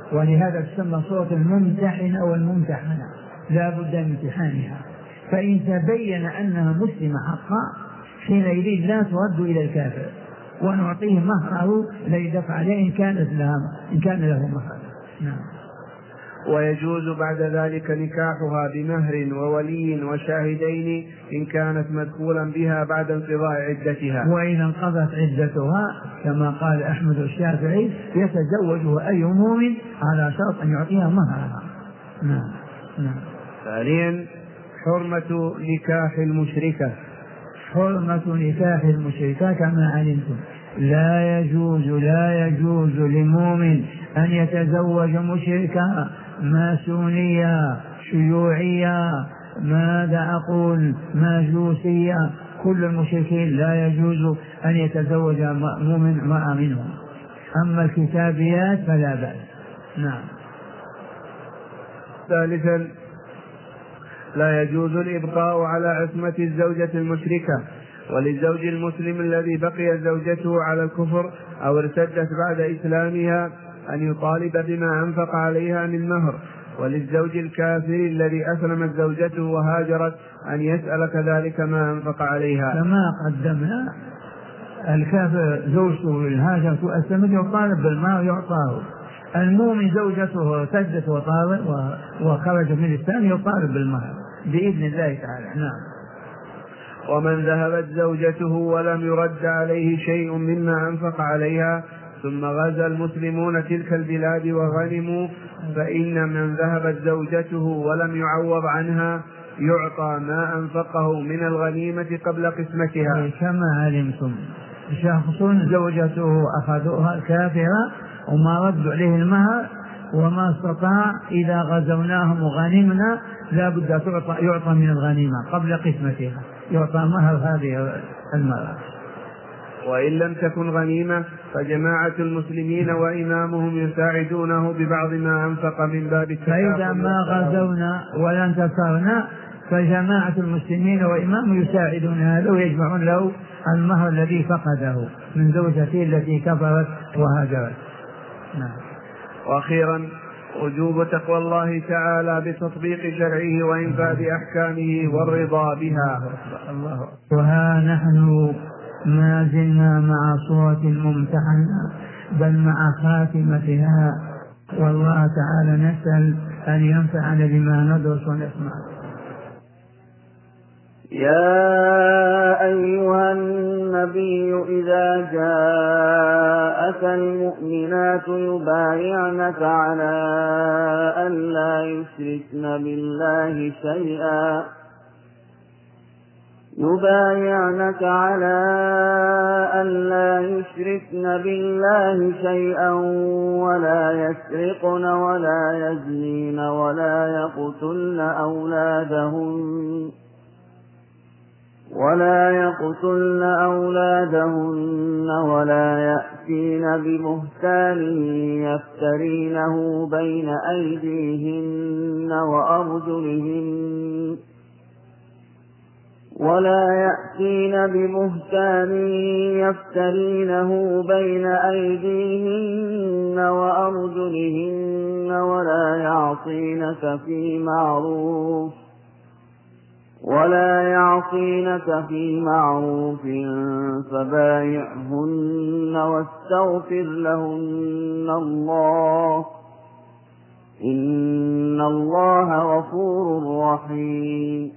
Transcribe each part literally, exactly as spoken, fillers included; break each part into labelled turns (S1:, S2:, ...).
S1: ولهذا تسمى سورة الممتحنة والممتحنة، لا بد من امتحانها، فإن تبين أنها مسلمة حقا حينئذ لا ترد إلى الكافر ونعطيه مهره ليدفع عليه إن كانت لها إن كان له مهر. نعم.
S2: ويجوز بعد ذلك نكاحها بمهر وولي وشاهدين إن كانت مدخولا بها بعد انقضاء عدتها.
S1: وإن انقضت عدتها كما قال أحمد الشافعي يتزوجها أي مؤمن على شرط أن يعطيها مهرها. نعم. نعم.
S2: ثانيا حرمة نكاح المشركة.
S1: حرمة نكاح المشركة كما علمتم لا يجوز لا يجوز لمؤمن أن يتزوج مشركة ماسونية شيوعية ماذا أقول ماجوسية، كل المشركين لا يجوز أن يتزوج مؤمن امرأة منهم، أما الكتابيات فلا بأس. نعم.
S2: ثالثا لا يجوز الإبقاء على عصمة الزوجة المشركة، وللزوج المسلم الذي بقي زوجته على الكفر أو ارتدت بعد إسلامها أن يطالب بما أنفق عليها من مهر، وللزوج الكافر الذي أسلمت زوجته وهاجرت أن يسأل كذلك ما أنفق عليها.
S1: كما قدمنا الكافر زوجته الهاجر أسلمت يطالب بالمهر يعطاه، المؤمن زوجته ارتدت وخرج من الإسلام يطالب بالمهر بإذن الله تعالى. نعم.
S2: ومن ذهبت زوجته ولم يرد عليه شيء مما أنفق عليها ثم غزا المسلمون تلك البلاد وغنموا، فإن من ذهبت زوجته ولم يعوض عنها يعطى ما أنفقه من الغنيمة قبل قسمتها.
S1: كما علمتم شخص زوجته أخذوها كافرة وما ردوا عليه المهر وما استطاع إذا غزوناهم وغنمنا لا بد يعطى من الغنيمة قبل قسمتها، يعطى مهر هذه المرأة.
S2: وإن لم تكن غنيمة فجماعة المسلمين وإمامهم يساعدونه ببعض ما أنفق من باب التكافل.
S1: فإذا ما غزونا ولا انتصرنا فجماعة المسلمين وإمامهم يساعدون هذا ويجمعون له المهر الذي فقده من زوجته التي كفرت وهاجرت. نعم.
S2: وأخيرا وجوب تقوى الله تعالى بتطبيق شرعه وإنفاذ أحكامه والرضا بها.
S1: الله. وها نحن ما زلنا مع صورة الممتحنة بل مع خاتمتها، والله تعالى نسأل أن ينفعنا بما ندرس ونسمع.
S3: يا أيها النبي إذا جاءك المؤمنات يبايعنك على أن لا يشركن بالله شيئا يبايعنك على أن لا يشركن بالله شيئا ولا يسرقن ولا يزنين ولا يقتلن أولادهن ولا يقتلن أولادهن ولا يأتين ببهتان يفترينه بين أيديهن وأرجلهن ولا يأتين ببهتان يفترينه بين أيديهن وأرجلهن ولا يعصينك في معروف ولا يعصينك في معروف فبايعهن واستغفر لهن الله إن الله غفور رحيم.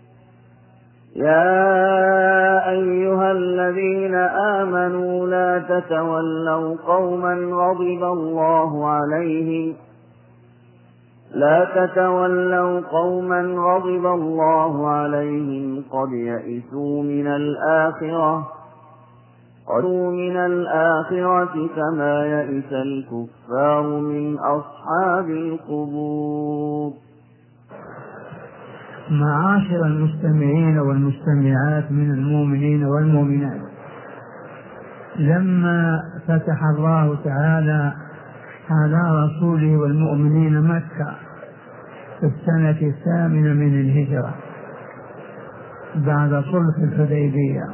S3: يا أيها الذين آمنوا لا تتولوا قوما غضب الله عليهم لا تتولوا قوما غضب الله عليهم قد يئسوا من الآخرة قد من الآخرة كما يئس الكفار من أصحاب القبور.
S1: معاشر المستمعين والمستمعات من المؤمنين والمؤمنات، لما فتح الله تعالى على رسوله والمؤمنين مكة في السنة الثامنة من الهجرة بعد صلح الحديبية،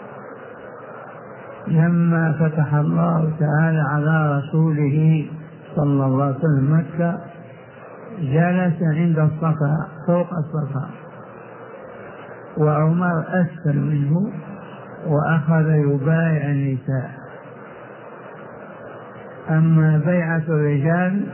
S1: لما فتح الله تعالى على رسوله صلى الله عليه وسلم مكة جلس عند الصفا فوق الصفا، وعمر أسفل منه وأخذ يبايع النساء. أما بيعة الرجال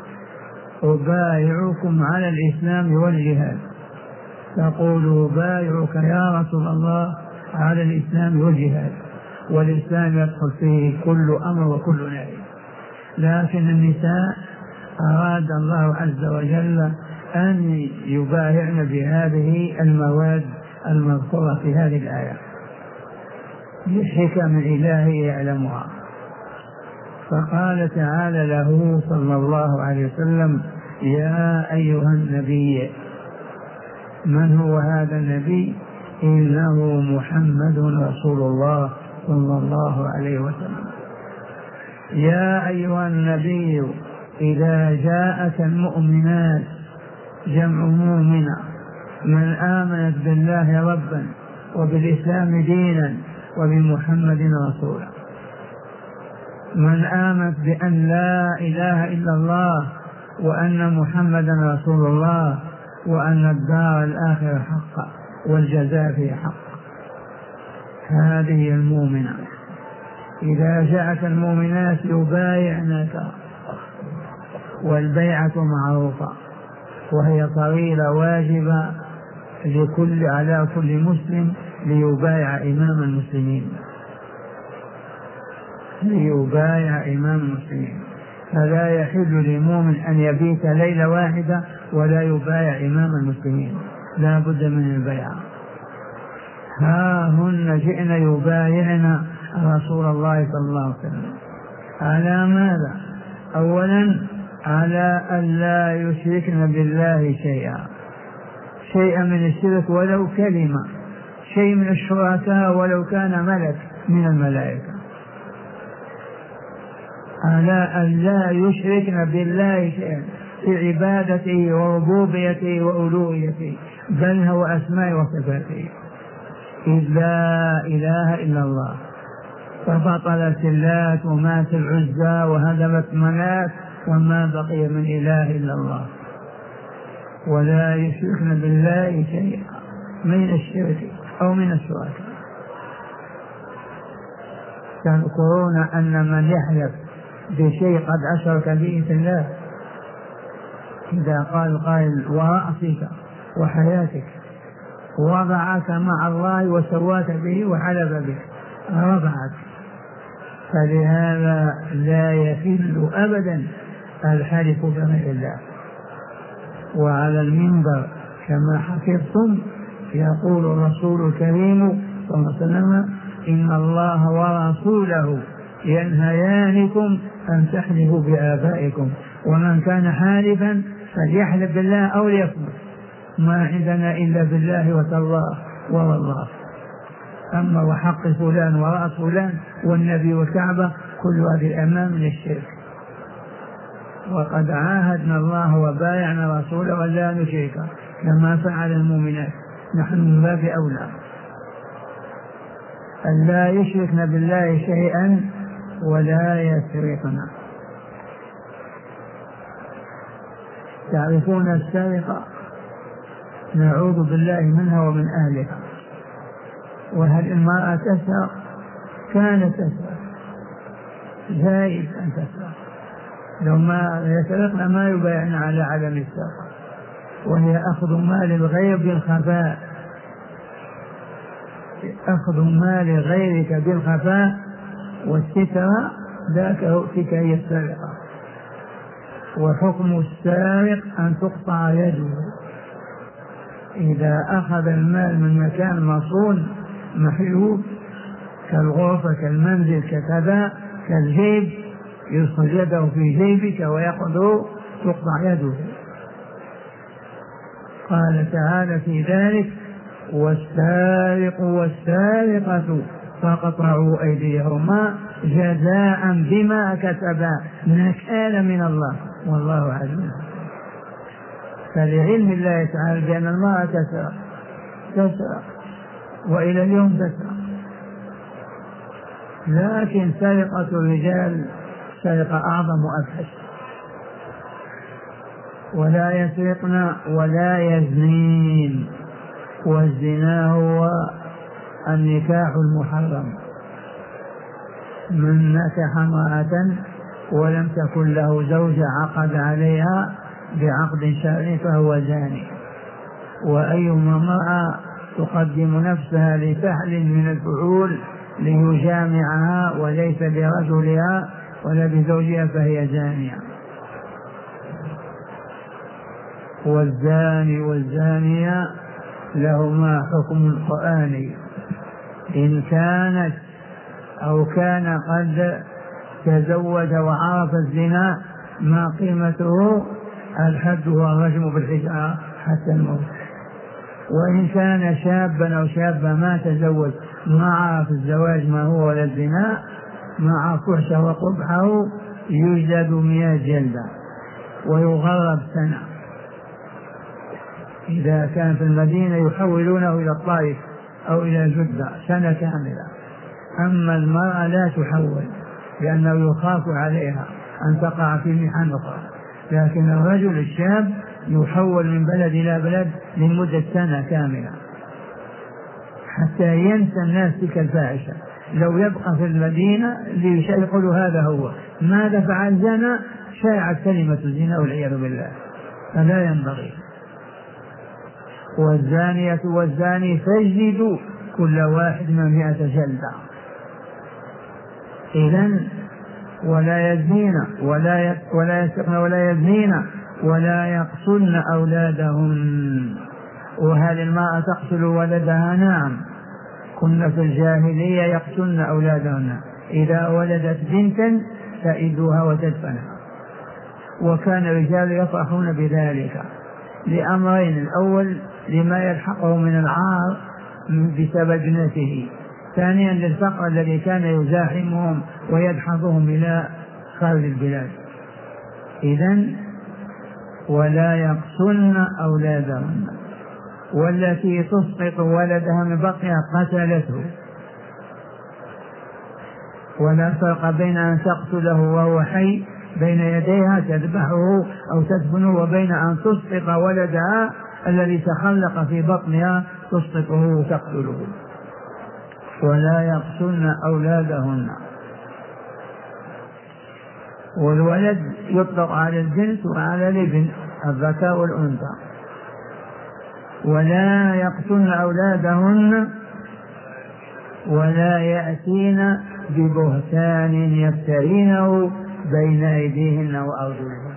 S1: أبايعكم على الإسلام والجهاد، تقول أبايعك يا رسول الله على الإسلام والجهاد، والإسلام يدخل فيه كل أمر وكل نهي. لكن النساء أراد الله عز وجل أن يبايعن بهذه المواد المذكورة في هذه الآية بحكم إله يعلمها. فقال تعالى له صلى الله عليه وسلم: يا أيها النبي. من هو هذا النبي؟ إنه محمد رسول الله صلى الله عليه وسلم. يا أيها النبي إذا جاءك المؤمنات، جمع مؤمنة، من آمنت بالله ربا وبالإسلام دينا وبمحمد رسولا، من آمنت بأن لا إله إلا الله وأن محمدا رسول الله وأن الدار الآخرة حق والجزاء فيه حق، هذه المؤمنة. إذا جاءت المؤمنات يبايعنك، والبيعة معروفة وهي طويلة واجبة لكل على كل مسلم ليبايع إمام المسلمين، ليبايع إمام المسلمين. فلا يحل للمؤمن أن يبيت ليلة واحدة ولا يبايع إمام المسلمين، لا بد من البيعة. ها هن جئن يبايعن رسول الله صلى الله عليه وسلم على ماذا؟ أولا على أن لا يشركن بالله شيئا، شيئا من الشرك ولو كلمة، شيء من الشركاء ولو كان ملك من الملائكة، على أن لا يشركن بالله شيئا في عبادته وربوبيته وألوهيته، بل هو أسماء وصفاته، إذ لا إله إلا الله. فبطلت اللات ومات العزى وهدمت منات وما بقي من إله إلا الله. ولا يشركن بالله شيئا من الشرك أو من الشركاء. تذكرون أن من يحلف بشيء قد أشرك به في الله، إذا قال قائل ورأسك وحياتك وضعك مع الله وسواك به وحلف بك رفعك، فلهذا لا يحل أبدا الحلف بغير الله. وعلى المنبر كما حفظتم يقول الرسول الكريم صلى الله عليه وسلم: إن الله ورسوله ينهيانكم أن تحلفوا بآبائكم، ومن كان حالفا فليحلف بالله أو ليصمت، ما عندنا إلا بالله وتالله والله. أما وحق فلان ورأس فلان والنبي والكعبة كل هذه الأمام من الشرك. وقد عاهدنا الله وبايعنا رسوله ولا نشرك كما فعل المؤمنات، نحن من باب أولى أن لا يشركن بالله شيئا ولا يسرقن. تعرفون السرقة، نعوذ بالله منها ومن أهلها. وهل المرأة تسرق؟ كانت تسرق، جائز أن تسرق، لو ما يسرقن ما يبايعن على عدم السرقة، وهي أخذ مال الغير بالخفاء، أخذ مال غيرك بالخفاء، والستر ذاك يؤتيك هي السرقة. وحكم السارق أن تقطع يده، إذا أخذ المال من مكان مصون محلول كالغرفة كالمنزل ككذا كالجيب، يدخل يده في جيبك ويأخذه تقطع يده. قال تعالى في ذلك: والسارق والسارقة فقطعوا أيديهما جزاء بما كسبا نكالا من الله والله عليم. فلعلم الله تعالى بأن الله تسرق تسرق وإلى اليوم تسرق، لكن سرقة الرجال سرقة أعظم وأفحش، ولا يسرقن ولا يزنين. والزنا هو النكاح المحرم، من نكح امرأة ولم تكن له زوجة عقد عليها بعقد شرعي فهو زاني. وأيما امرأة تقدم نفسها لفحل من الفحول ليجامعها وليس برجلها ولا بزوجها فهي زانية. والزاني والزانية لهما حكم القرآن إن كانت أو كان قد تزوج وعرف الزنا ما قيمته الحد والرجم بالحجارة حتى الموت. وإن كان شابا أو شابة ما تزوج ما عرف الزواج ما هو ولا الزنا مع فحشه وقبحه يجلد مئة جلدة ويغرب سنة. إذا كان في المدينة يحولونه إلى الطائف أو إلى جدة سنة كاملة. أما المرأة لا تحول لأنه يخاف عليها أن تقع في محن أخرى، لكن الرجل الشاب يحول من بلد إلى بلد لمدة سنة كاملة حتى ينسى الناس تلك الفاحشة. لو يبقى في المدينة ليقولوا هذا هو ماذا فعل زنا، شاعت كلمة الزنا والعياذ بالله، فلا ينبغي. والزانية والزاني فاجلدوا كل واحد من مئة جلدة. إذن ولا يزنين ولا ولا يسرقن ولا يزنين ولا يقتلن أولادهن. وهل المرأة تقتل ولدها؟ نعم، كنا في الجاهلية يقتلن أولادهن، إذا ولدت بنتا تئدوها وتدفنها. وكان الرجال يفرحون بذلك لأمرين: الأول لما يلحقه من العار بسبب ابنته، ثانيا للفقر الذي كان يزاحمهم ويدحضهم إلى خارج البلاد. إذن ولا يقتلن أولادهن. والتي تسقط ولدها من بطنها قتلته. ولا فرق بين أن تقتله وهو حي بين يديها تذبحه أو تدفنه وبين أن تسقط ولدها الذي تخلق في بطنها تسقطه وتقتله. ولا يقتلن أولادهن. والولد يطلق على الجنس وعلى الابن الذكر والأنثى. ولا يقتلن أولادهن ولا يأتين ببهتان يفترينه بين أيديهن وأرجلهن.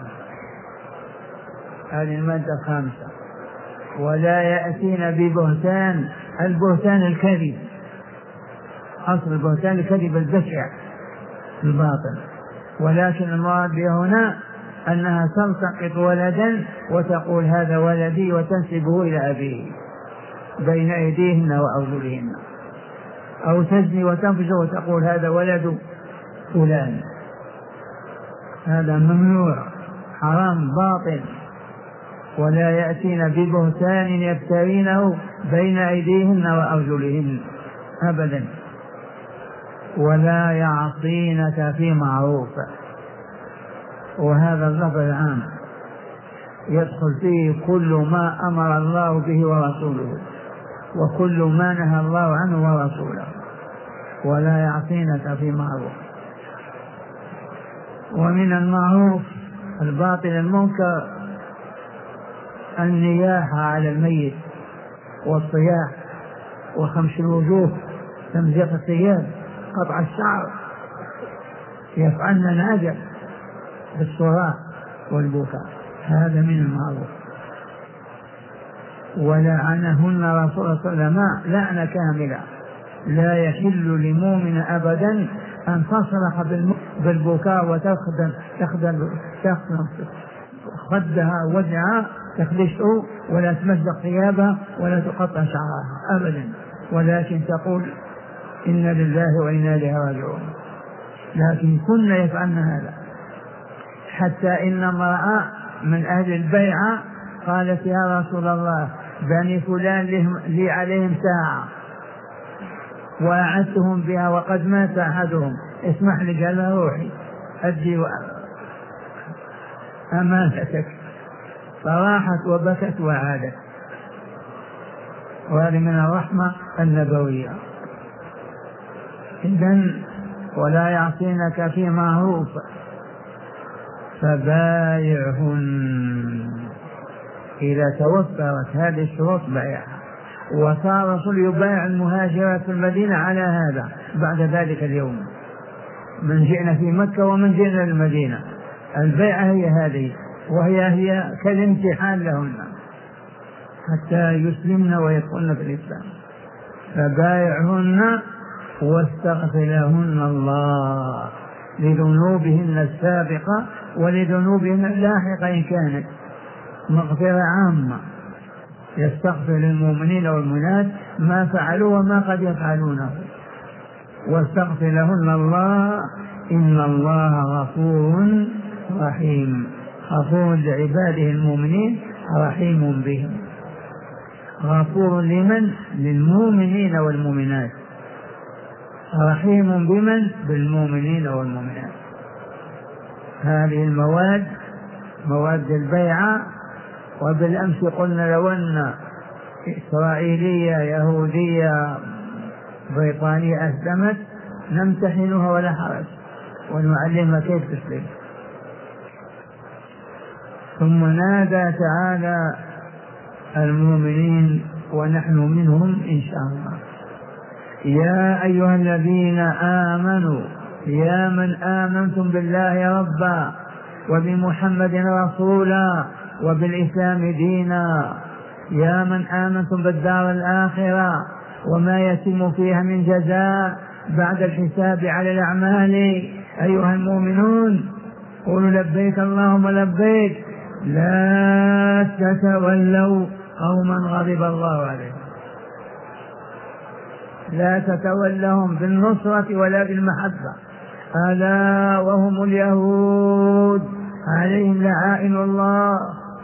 S1: هذه المادة الخامسة. ولا يأتين ببهتان، البهتان الكذب، أصل البهتان الكذب البشع الباطل، ولكن المراد به هنا أنها تلتقط ولدا وتقول هذا ولدي وتنسبه إلى أبيه بين أيديهن وأرجلهن، أو تزني وتنفذ وتقول هذا ولد فلان. هذا ممنوع حرام باطل. ولا يأتين ببهتان يفترينه بين أيديهن وأرجلهن أبدا. ولا يعصينك في معروف. وهذا اللفظ العام يدخل فيه كل ما أمر الله به ورسوله وكل ما نهى الله عنه ورسوله. ولا يعصينك في معروف. ومن المعروف الباطل المنكر النياحة على الميت والصياح وخمش الوجوه تمزيق الثياب قطع الشعر، يفعلن نادر بالصراخ والبكاء، هذا من المعروف. ولعنهن رسول الله صلى الله عليه وسلم لعنة كاملة. لا يحل لمؤمن أبدا أن تصرخ بالبكاء وتخدم تخدم تخدم خدها وجهها تخدشه، ولا تمزق ثيابها ولا تقطع شعرها أبدا، ولكن تقول إنا لله وإنا إليه راجعون. لكن كنا يفعلن هذا، حتى إن امرأة من أهل البيعة قالت يا رسول الله بني فلان لي عليهم ساعة وأعدتهم بها وقد مات أحدهم، اسمح لي. قال روحي أدي أمانتك فراحت وبكت وعادت، وهذه من الرحمة النبوية. إذن ولا يعصينك في معروف فبايعهن. إذا توفرت هذه الشروط بايعها. وصار الرسول يبايع المهاجرات في المدينة على هذا بعد ذلك اليوم، من جئنا في مكة ومن جئنا للمدينة، البيعة هي هذه، وهي هي كالامتحان لهن حتى يسلمن ويدخلن في الإسلام. فبايعهن واستغفر لهن الله لذنوبهن السابقة ولذنوبهن اللاحقة إن كانت مغفرة عامة، يستغفر للمؤمنين والمؤمنات ما فعلوا وما قد يفعلونه، واستغفر لهن الله إن الله غفور رحيم. غفور لعباده المؤمنين رحيم بهم. غفور لمن؟ للمؤمنين والمؤمنات، رحيم بمن؟ بالمؤمنين والمؤمنات. هذه المواد مواد البيعة. وبالأمس قلنا لو أن إسرائيلية يهودية بريطانية أسلمت نمتحنها ولا حرج ونعلمها كيف تسلم. ثم نادى تعالى المؤمنين ونحن منهم إن شاء الله: يا أيها الذين آمنوا، يا من آمنتم بالله ربا وبمحمد رسولا وبالإسلام دينا، يا من آمنتم بالدار الآخرة وما يتم فيها من جزاء بعد الحساب على الأعمال، أيها المؤمنون قولوا لبيك اللهم لبيك، لا تتولوا قوما غضب الله عليهم. لا تتولهم بالنصرة ولا بالمحبة، ألا وهم اليهود عليهم لعائن الله.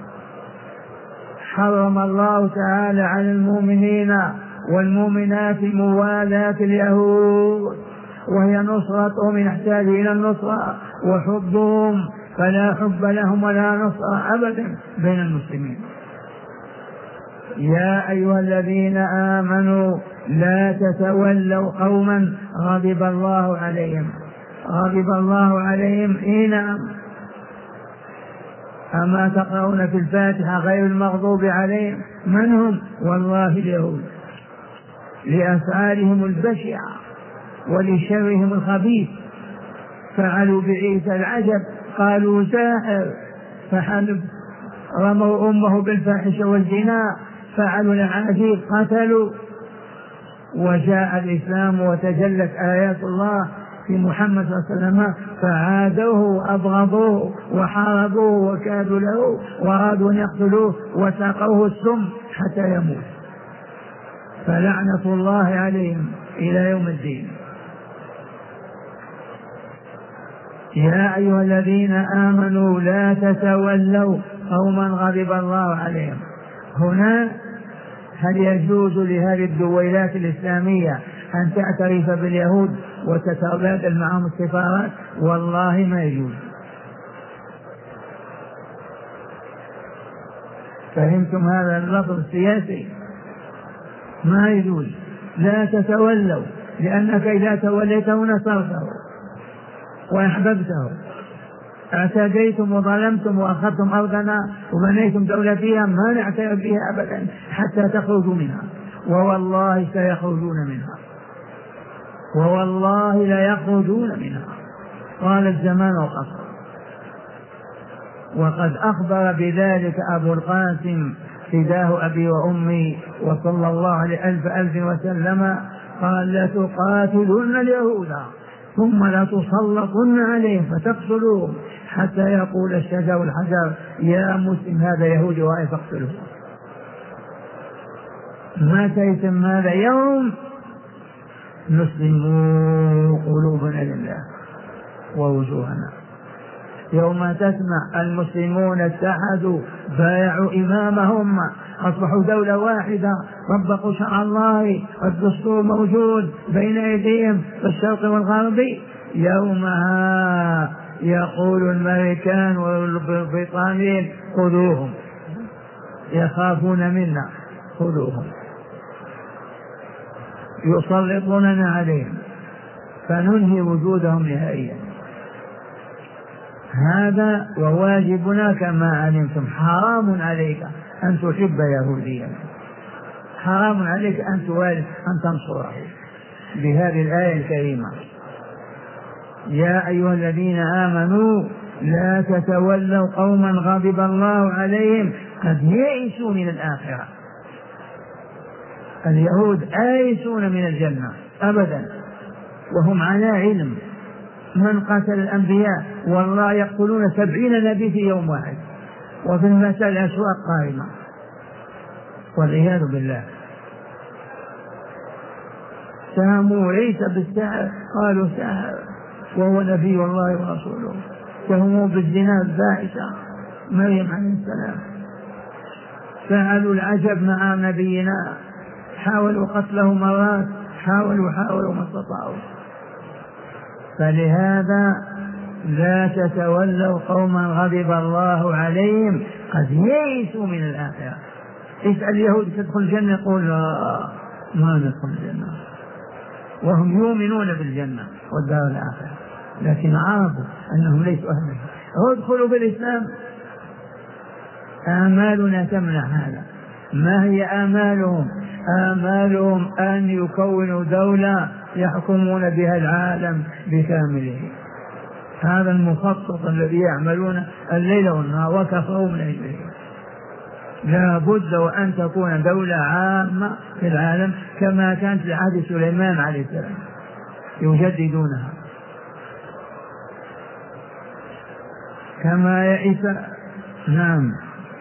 S1: حرم الله تعالى على المؤمنين والمؤمنات موالاة اليهود، وهي نصرتهم إن يحتاج إلى النصرة، وحبهم فلا حب لهم ولا نصر أبدا بين المسلمين. يا أيها الذين آمنوا لا تتولوا قوما غضب الله عليهم. غضب الله عليهم إيه؟ أما تقرؤون في الفاتحة غير المغضوب عليهم؟ من هم؟ والله اليهود، لأفعالهم البشعة ولشرهم الخبيث. فعلوا بعيسى العجب، قالوا ساحر، فحلف، رموا أمه بالفاحشة والزنا، فعلوا العجيب، قتلوا. وجاء الإسلام وتجلت آيات الله في محمد صلى الله عليه وسلم فعادوه وأبغضوه وحاربوه وكادوا له وأرادوا أن يقتلوه وساقوه السم حتى يموت، فلعنة الله عليهم إلى يوم الدين. يا أيها الذين آمنوا لا تتولوا قوما غضب الله عليهم. هنا هل يجوز لهذه الدويلات الإسلامية أن تعترف باليهود وتتبادل معهم السفارات؟ والله ما يجوز. فهمتم هذا اللفظ السياسي؟ ما يجوز. لا تتولوا، لأنك إذا توليته نصرته وأحببته. اعتديتم وظلمتم وأخذتم أرضنا وبنيتم دولة فيها، ما نعترف بها أبدا حتى تخرجوا منها، ووالله سيخرجون منها، ووالله لا يخرجون منها. قال الزمان وقصر. وقد أخبر بذلك أبو القاسم فداه أبي وأمي وصلى الله عليه ألف ألف وسلم، قال: لتقاتلون اليهود ثم لتسلطن عليهم فتقتلوهم حتى يقول الشجر والحجر يا مسلم هذا يهودي وهي فاقتلوه. متى يتم هذا؟ يوم نسلم قلوبنا لله ووجوهنا. يوم تسمع المسلمون اتحدوا بايعوا إمامهم أصبحوا دولة واحدة، طبقوا شرع الله، الدستور موجود بين أيديهم في الشرق والغرب. يومها يقول الأمريكان والبريطانيين خذوهم يخافون منا خذوهم، يسلطوننا عليهم فننهي وجودهم نهائيا. هذا وواجبنا كما علمتم. حرام عليك أن تحب يهوديا، حرام عليك أن توالي أن تنصره بهذه الآية الكريمة: يا أيها الذين آمنوا لا تتولوا قوما غضب الله عليهم قد يئسوا من الآخرة. اليهود آيسون من الجنة أبدا وهم على علم. من قتل الأنبياء والله يقتلون سبعين نبي في يوم واحد، وفي المساء الأسواق قائمة والعياذ بالله. ساموا عيسى بالسحر، قالوا ساحر وهو نبي الله ورسوله. سهموا بالزنا الفاحشة مريم عليه السلام. فعلوا العجب مع نبينا، حاولوا قتله مرات، حاولوا حاولوا ما استطاعوا. فلهذا لا تتولوا قوما غضب الله عليهم قد يئسوا من الآخرة. اسأل اليهود تدخل الجنة يقول لا ما ندخل الجنة، وهم يؤمنون بالجنة والدار الآخرة، لكن عرفوا أنهم ليسوا أهلا. ادخلوا بالإسلام. آمالنا تمنع هذا. ما هي آمالهم؟ آمالهم أن يكونوا دولة يحكمون بها العالم بكامله. هذا المخطط الذي يعملون الليل والنهار وكفروا من أجله. لا بد وأن تكون دولة عامة في العالم كما كانت لعهد سليمان عليه السلام، يجددونها. كما يئس نعم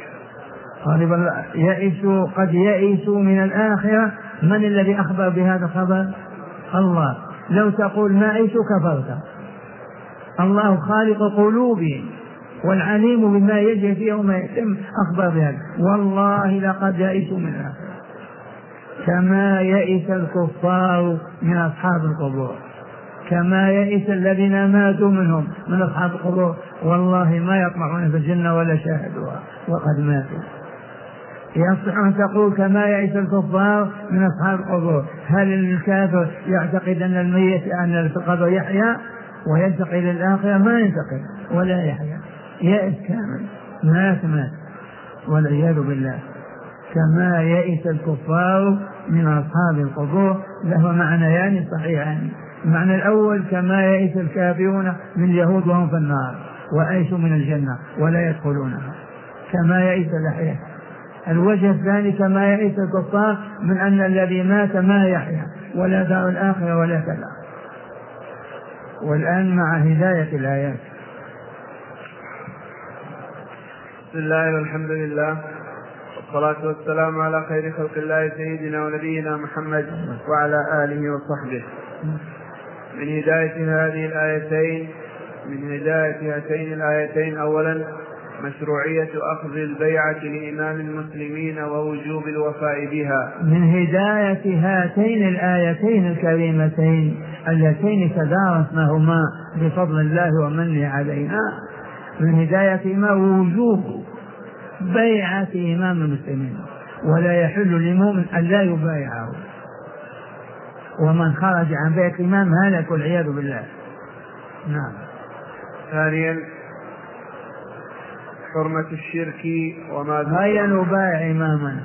S1: يئسوا قد يئسوا من الآخرة. من الذي أخبر بهذا الخبر؟ الله. لو تقول ما يئسوا كفرت. الله خالق قلوبهم والعليم بما يجري فيه وما يتم أخبر بهذا. والله لقد يئسوا من الآخرة كما يئس الكفار من أصحاب القبور، كما يئس الذين ماتوا منهم من أصحاب القبور. والله ما يطمعون في الجنة ولا شاهدوها وقد ماتوا. يصح أن تقول كما يئس الكفار من أصحاب القبور. هل الكافر يعتقد أن الميت أن في القبر يحيا وينتقل إلى الآخرة؟ ما ينتقل ولا يحيا، يئس كامل، مات مات والعياذ بالله. كما يئس الكفار من أصحاب القبور له معنيان صحيحان. المعنى الأول كما يئس الكافرون من اليهود وهم في النار وأيسوا من الجنة ولا يدخلونها كما يئس الأحياء. الوجه الثاني كما يئس الكفار من أن الذي مات ما يحيا ولا دار الآخرة ولا كذا. والآن مع هداية الآيات.
S2: بسم الله والحمد لله والصلاة والسلام على خير خلق الله سيدنا ونبينا محمد وعلى آله وصحبه. من هداية هذه الآيتين من هداية هاتين الآيتين أولا مشروعية أخذ البيعة لإمام المسلمين ووجوب الوفاء بها.
S1: من هداية هاتين الآيتين الكريمتين اللتين تدارسناهما بفضل الله ومنه علينا، من هدايتهما وجوب بيعة إمام المسلمين، ولا يحل لمؤمن أن لا يبايعه، ومن خرج عن بيعة الإمام هلك والعياذ بالله. نعم.
S2: ثانيا حرمة الشرك وما
S1: هيا نبايع إمامنا.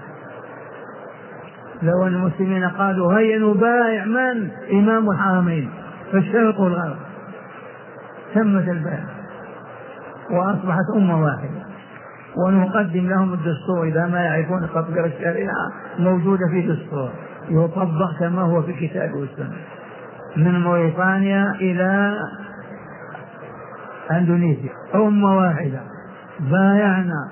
S1: لو المسلمين قالوا هيا نبايع من؟ إمام الحرمين في الشرق والغرب، تمت البيعة وأصبحت أمة واحدة، ونقدم لهم الدستور إذا ما يعرفون تطبيق الشريعة موجودة في دستور يطبق كما هو في الكتاب والسنة، من موريتانيا إلى أندونيسيا أمة واحدة. بايعنا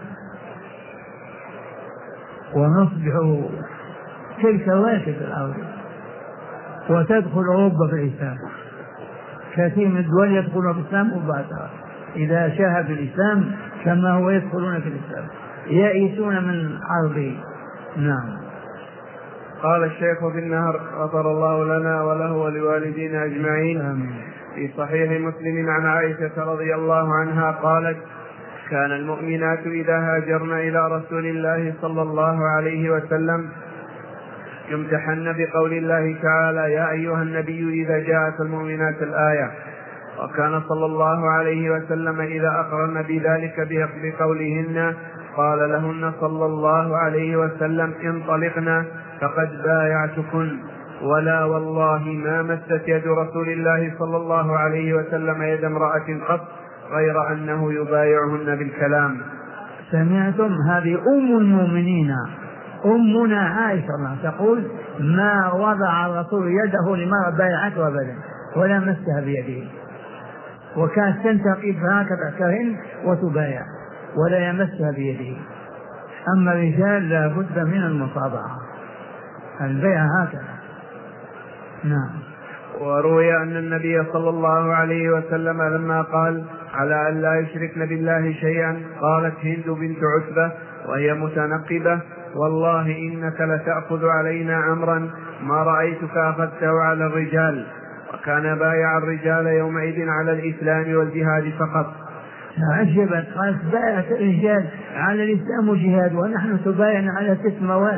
S1: ونصبح تلك واحدة الأرض، وتدخل أوروبا في الإسلام. كثير من الدول يدخلون في الإسلام مباشرة إذا شاهدوا الإسلام كما هو يدخلون في الإسلام، يئسون من حربه. نعم.
S2: قال الشيخ في النهر غفر الله لنا وله ولوالدينا أجمعين. آمين. في صحيح مسلم عن عائشة رضي الله عنها قالت كان المؤمنات إذا هاجرن إلى رسول الله صلى الله عليه وسلم يمتحن بقول الله تعالى: يا أيها النبي إذا جاءك المؤمنات الآية. وكان صلى الله عليه وسلم إذا أقرن بذلك بقولهن قال لهن صلى الله عليه وسلم: انطلقنا فقد بايعتكن. ولا والله ما مست يد رسول الله صلى الله عليه وسلم يد امرأة قط غير أنه يبايعهن بالكلام.
S1: سمعتم؟ هذه أم المؤمنين أمنا عائشة تقول: ما وضع الرسول يده لما بايعته أبدا ولا مسها بيده، وكانت تنتقب هكذا كهن وتبايع ولا يمسها بيده. أما الرجال لا بد من المصابعة، البيع هكذا. نعم.
S2: وروي أن النبي صلى الله عليه وسلم لما قال: على أن لا يشركن بالله شيئا، قالت هند بنت عتبة وهي متنقبة: والله إنك لتأخذ علينا أمرا ما رأيتك أخذته على الرجال. وكان بايع الرجال يومئذ على الإسلام والجهاد فقط.
S1: عجبت، قالت: بايعت الرجال على الإسلام والجهاد ونحن تبايعنا على ست مواد.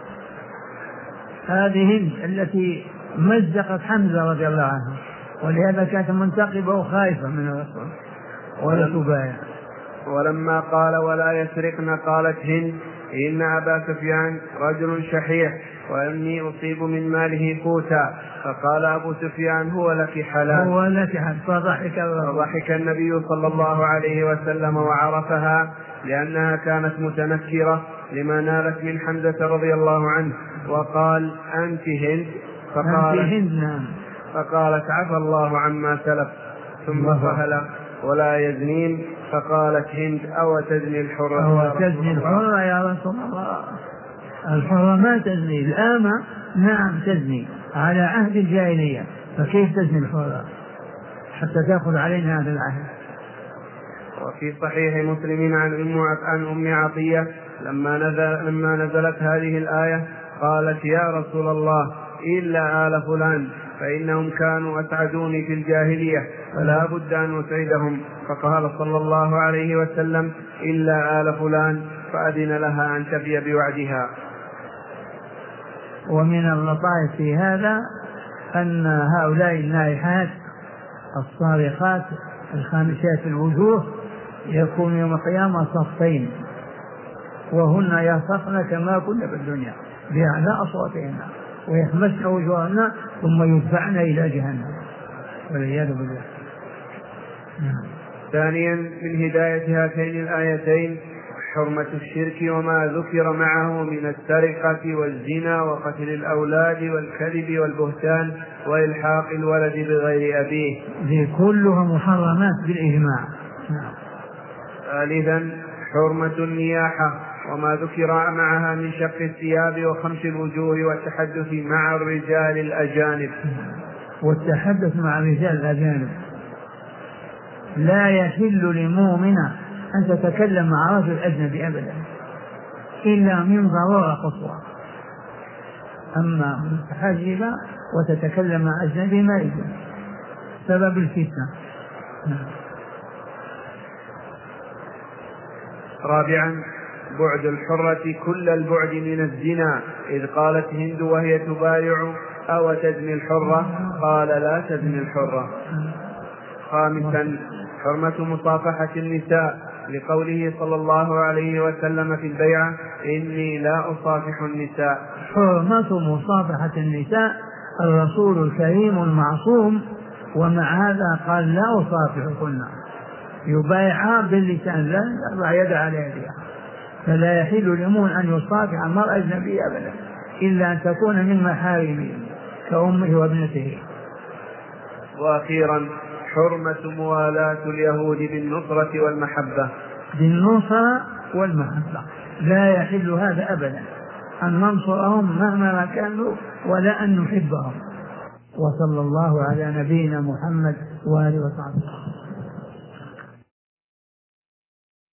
S1: هذه هند التي مزقت حمزة رضي الله عنه، ولهذا كانت منتقبة وخائفة من الرسول ولا تبايع.
S2: ولما قال: ولا يسرقن، قالت هند: إن أبا سفيان رجل شحيح وإني أصيب من ماله قوتا. فقال أبو سفيان: هو لك حلال.
S1: هو لك حلال. فضحك,
S2: فضحك النبي صلى الله عليه وسلم وعرفها لأنها كانت متنكرة لما نالت من حمزة رضي الله عنه، وقال: أنت هند؟ فقالت, فقالت: عفى الله عما سلف. ثم قال: ولا يزنين؟ فقالت هند: أو تزني الحرة؟
S1: أو تزني الحرة يا رسول الله؟ الحرة ما تزني، الآمة نعم تزني على عهد الجاهلية، فكيف تزني الحرة حتى تأخذ علينا هذا العهد؟
S2: وفي صحيح مسلم عن أم عن أم عطية لما نزل لما نزلت هذه الآية قالت: يا رسول الله، إلا آل فلان فإنهم كانوا أسعدوني في الجاهلية فلا بد أن أسعدهم. فقال صلى الله عليه وسلم: إلا آل فلان، فأذن لها أن تفي بوعدها.
S1: ومن اللطائف في هذا أن هؤلاء النائحات الصارخات الخامشات الوجوه يكون يوم القيامة صفين، وهن يصفن كما كنا في الدنيا بأعلى أصواتهن ويخمسن وجوههن ثم يدفعن إلى جهنم والعياذ بالله.
S2: ثانيا من هداية هاتين الآيتين حرمة الشرك وما ذكر معه من السرقة والزنا وقتل الأولاد والكذب والبهتان وإلحاق الولد بغير أبيه،
S1: ذي كلها محرمات بالإجماع.
S2: ثالثا حرمة النياحة وما ذكر معها من شق الثياب وخمس الوجوه والتحدث مع الرجال الأجانب.
S1: والتحدث مع الرجال الأجانب لا يحل لمؤمنة أن تتكلم مع رجل أجنبي أبدا إلا من ضرورة قصوى. أما متحجبة وتتكلم مع أجنبي ما يجوز سبب الفتنة.
S2: رابعا بعد الحرة كل البعد من الزنا، إذ قالت هند وهي تبايع: أو تزني الحرة؟ قال: لا تزني الحرة. خامسا حرمة مصافحة النساء، لقوله صلى الله عليه وسلم في البيعة: إني لا أصافح النساء.
S1: حرمة مصافحة النساء، الرسول الكريم المعصوم ومع هذا قال: لا أصافحكن، يبايعها باللسان لا يضع يد على يدها. فلا يحل لمؤمن أن يصافح المرأة الأجنبية أبدا إلا أن تكون من محارمه كأمه وابنته.
S2: وأخيرا حرمة موالاة اليهود بالنصرة والمحبة.
S1: بالنصرة والمحبة لا يحل هذا أبدا، أن ننصرهم مهما كانوا ولا أن نحبهم. وصلى الله على نبينا محمد وآله وصحبه.